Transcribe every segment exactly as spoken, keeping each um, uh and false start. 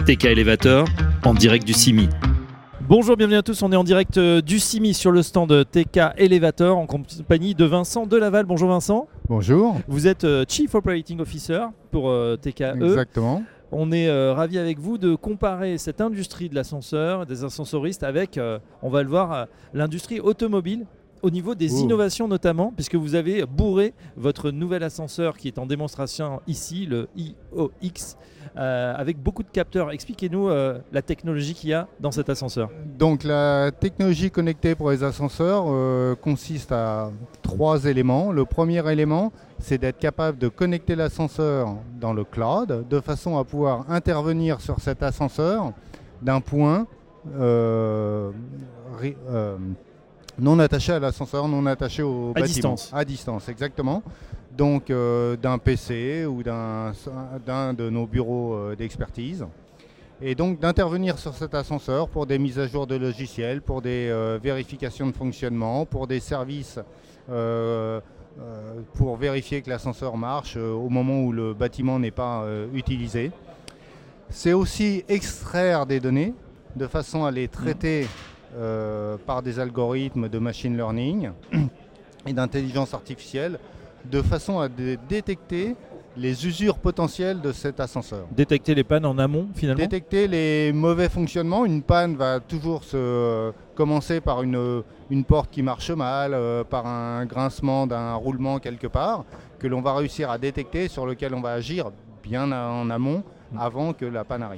T K Elevator, en direct du C I M I. Bonjour, bienvenue à tous, on est en direct du C I M I sur le stand T K Elevator en compagnie de Vincent Delaval. Bonjour Vincent. Bonjour. Vous êtes Chief Operating Officer pour T K E. Exactement. On est euh, ravis avec vous de comparer cette industrie de l'ascenseur, des ascensoristes avec, euh, on va le voir, euh, l'industrie automobile au niveau des oh. innovations notamment, puisque vous avez bourré votre nouvel ascenseur qui est en démonstration ici, le I O X, euh, avec beaucoup de capteurs. Expliquez-nous euh, la technologie qu'il y a dans cet ascenseur. Donc la technologie connectée pour les ascenseurs euh, consiste à trois éléments. Le premier élément, c'est d'être capable de connecter l'ascenseur dans le cloud de façon à pouvoir intervenir sur cet ascenseur d'un point euh, ré, euh, non attaché à l'ascenseur, non attaché au à bâtiment. Distance. À distance, exactement. Donc euh, d'un P C ou d'un, d'un de nos bureaux euh, d'expertise. Et donc d'intervenir sur cet ascenseur pour des mises à jour de logiciels, pour des euh, vérifications de fonctionnement, pour des services euh, euh, pour vérifier que l'ascenseur marche euh, au moment où le bâtiment n'est pas euh, utilisé. C'est aussi extraire des données de façon à les traiter euh, par des algorithmes de machine learning et d'intelligence artificielle de façon à dé- détecter les usures potentielles de cet ascenseur. Détecter les pannes en amont finalement. Détecter les mauvais fonctionnements. Une panne va toujours se euh, commencer par une, une porte qui marche mal, euh, par un grincement d'un roulement quelque part, que l'on va réussir à détecter, sur lequel on va agir bien en amont, avant que la panne arrive.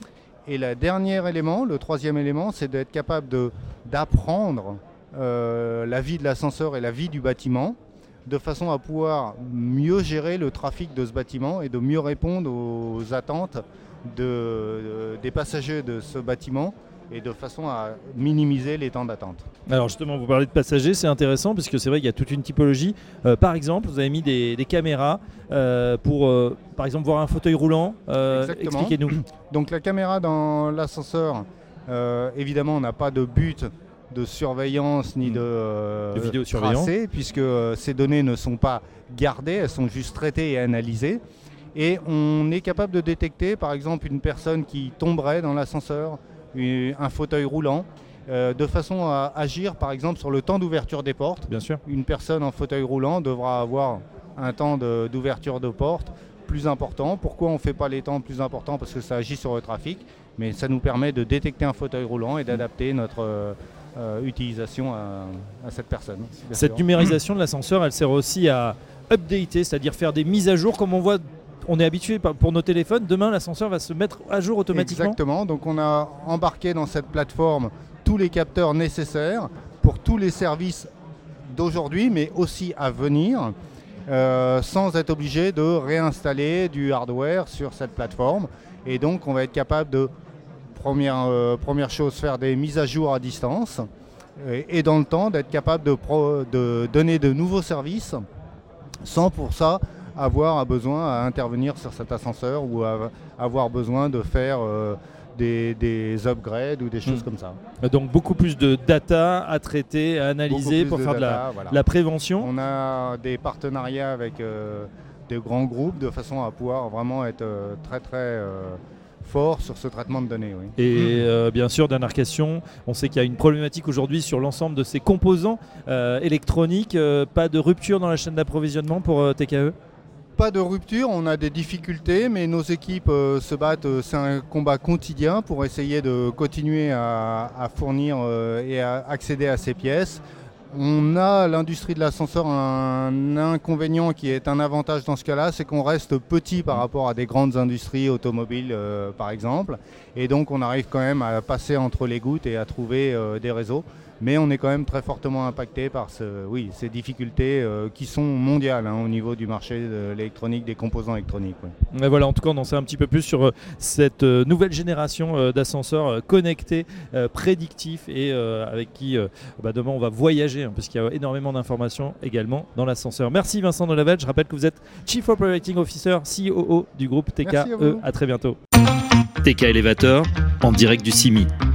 Et le dernier élément, le troisième élément, c'est d'être capable de, d'apprendre euh, la vie de l'ascenseur et la vie du bâtiment, de façon à pouvoir mieux gérer le trafic de ce bâtiment et de mieux répondre aux attentes de, de, des passagers de ce bâtiment et de façon à minimiser les temps d'attente. Alors justement, vous parlez de passagers, c'est intéressant parce que c'est vrai qu'il y a toute une typologie. Euh, par exemple, vous avez mis des, des caméras euh, pour, euh, par exemple, voir un fauteuil roulant. Euh, Exactement. Expliquez-nous. Donc la caméra dans l'ascenseur, euh, évidemment, on n'a pas de but de surveillance ni de, euh, de vidéosurveillance, tracé, puisque euh, ces données ne sont pas gardées, elles sont juste traitées et analysées. Et on est capable de détecter, par exemple, une personne qui tomberait dans l'ascenseur, un fauteuil roulant, euh, de façon à agir, par exemple, sur le temps d'ouverture des portes. Bien sûr. Une personne en fauteuil roulant devra avoir un temps de, d'ouverture de porte plus important. Pourquoi on ne fait pas les temps plus importants? Parce que ça agit sur le trafic, mais ça nous permet de détecter un fauteuil roulant et d'adapter notre euh, euh, utilisation à, à cette personne. Cette sûr. numérisation de l'ascenseur, elle sert aussi à updater, c'est-à-dire faire des mises à jour comme on voit. On est habitué pour nos téléphones, demain l'ascenseur va se mettre à jour automatiquement. Exactement, donc on a embarqué dans cette plateforme tous les capteurs nécessaires pour tous les services d'aujourd'hui, mais aussi à venir, euh, sans être obligé de réinstaller du hardware sur cette plateforme. Et donc on va être capable de, première, euh, première chose, faire des mises à jour à distance, et, et dans le temps d'être capable de, pro, de donner de nouveaux services, sans pour ça avoir besoin à intervenir sur cet ascenseur ou à avoir besoin de faire euh, des, des upgrades ou des choses mmh. comme ça. Donc beaucoup plus de data à traiter, à analyser pour faire data, de la, voilà. la prévention. On a des partenariats avec euh, des grands groupes de façon à pouvoir vraiment être euh, très très euh, fort sur ce traitement de données. Oui. Et euh, bien sûr, dernière question, on sait qu'il y a une problématique aujourd'hui sur l'ensemble de ces composants euh, électroniques. Euh, pas de rupture dans la chaîne d'approvisionnement pour euh, T K E? Pas de rupture, on a des difficultés, mais nos équipes euh, se battent, euh, c'est un combat quotidien pour essayer de continuer à, à fournir euh, et à accéder à ces pièces. On a, l'industrie de l'ascenseur, un inconvénient qui est un avantage dans ce cas-là, c'est qu'on reste petit par rapport à des grandes industries automobiles euh, par exemple, et donc on arrive quand même à passer entre les gouttes et à trouver euh, des réseaux. Mais on est quand même très fortement impacté par ce, oui, ces difficultés euh, qui sont mondiales hein, au niveau du marché de l'électronique, des composants électroniques. Oui. Et voilà, en tout cas, on en sait un petit peu plus sur euh, cette euh, nouvelle génération euh, d'ascenseurs euh, connectés, euh, prédictifs et euh, avec qui euh, bah, demain on va voyager hein, parce qu'il y a énormément d'informations également dans l'ascenseur. Merci Vincent Delaval, je rappelle que vous êtes Chief Operating Officer, C O O du groupe T K E. Merci à vous. À très bientôt. T K Elevator, en direct du C I M I.